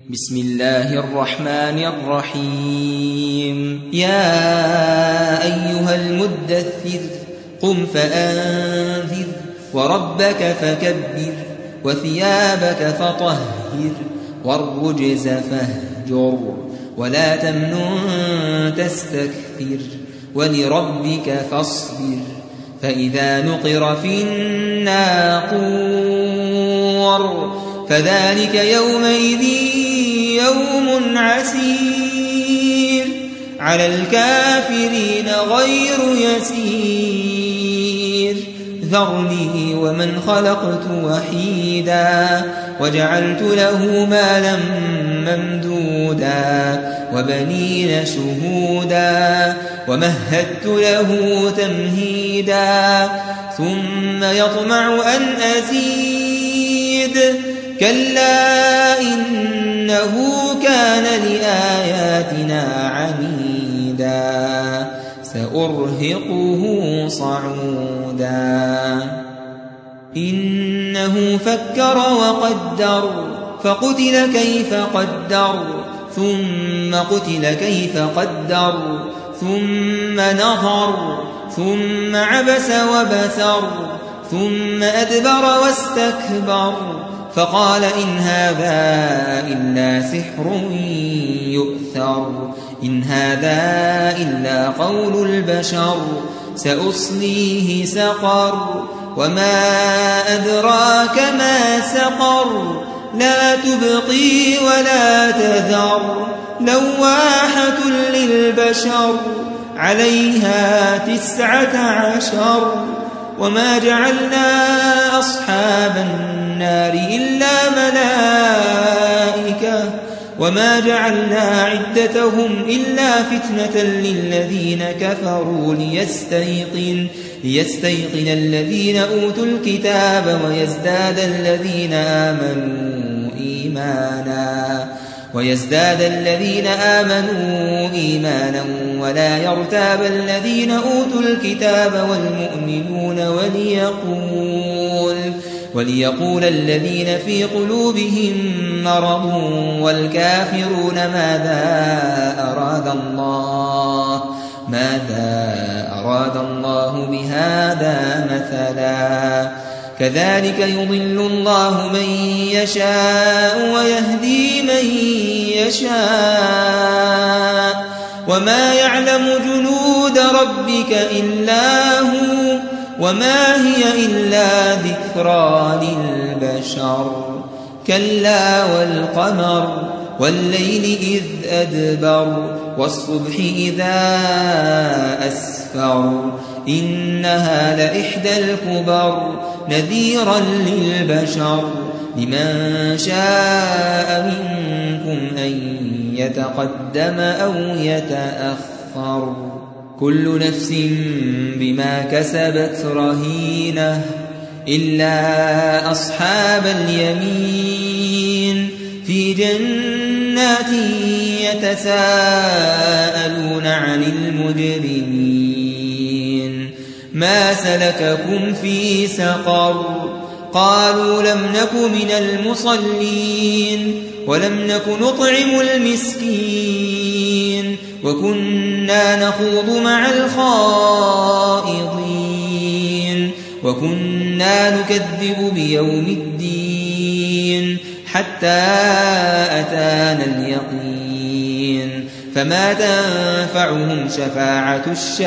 بسم الله الرحمن الرحيم يا أيها المدثر قم فأنذر وربك فكبر وثيابك فطهر والرجز فاهجر ولا تمنن تستكثر ولربك فاصبر فإذا نقر في الناقور فذلك يومئذ يوم عسير على الكافرين غير يسير ذرني ومن خلقت وحيدا وجعلت له مالا ممدودا وبنين شهودا ومهدت له تمهيدا ثم يطمع أن أزيد كلا إنه كان لآياتنا عنيدا سأرهقه صعودا إنه فكر وقدر فقتل كيف قدر ثم قتل كيف قدر ثم نظر ثم عبس وبسر ثم أدبر واستكبر فقال إن هذا إلا سحر يؤثر إن هذا إلا قول البشر سأصليه سقر وما أدراك ما سقر لا تبقي ولا تذر لواحة للبشر عليها 19 وما جعلنا أصحاب النار إلا ملائكة وما جعلنا عدتهم إلا فتنة للذين كفروا ليستيقن الذين أوتوا الكتاب ويزداد الذين آمنوا إيمانا ولا يرتاب الذين أوتوا الكتاب والمؤمنون وليقول الذين في قلوبهم مرض والكافرون ماذا أراد الله بهذا مثلا كذلك يضل الله من يشاء ويهدي من يشاء وما يعلم جنود ربك إلا هو وما هي إلا ذكرى للبشر كلا والقمر والليل إذ أدبر والصبح إذا أسفر إنها لإحدى الكبر نذيرا للبشر لمن شاء منكم أن يتقدم أو يتأخر كل نفس بما كسبت رهينة إلا أصحاب اليمين في جنات يتساءلون عن المجرمين ما سلككم في سقر قالوا لم نك من المصلين ولم نك نطعم المسكين وكنا نخوض مع الخائضين وكنا نكذب بيوم الدين حتى أتانا اليقين فما تنفعهم شفاعة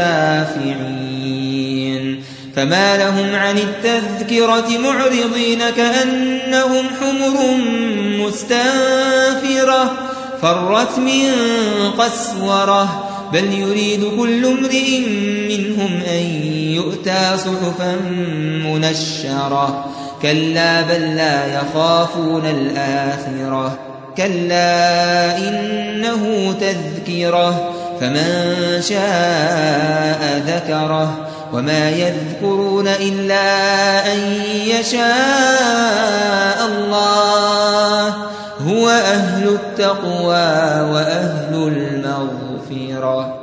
الشافعين فما لهم عن التذكرة معرضين كأنهم حمر مستنفرة فرت من قسورة بل يريد كل امرئ منهم أن يؤتى صحفا منشرة كلا بل لا يخافون الآخرة كلا إنه تذكرة فمن شاء ذكره وما يذكرون إلا أن يشاء الله هو أهل التقوى وأهل المغفرة